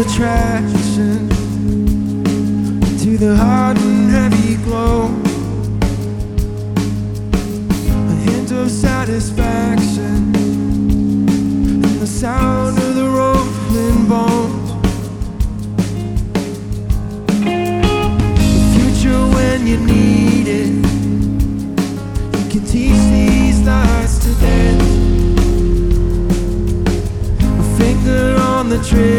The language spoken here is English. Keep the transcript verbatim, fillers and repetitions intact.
attraction to the hard and heavy glow, a hint of satisfaction and the sound of the rolling bones. The future when you need it, you can teach these thoughts to dance. A finger on the trigger,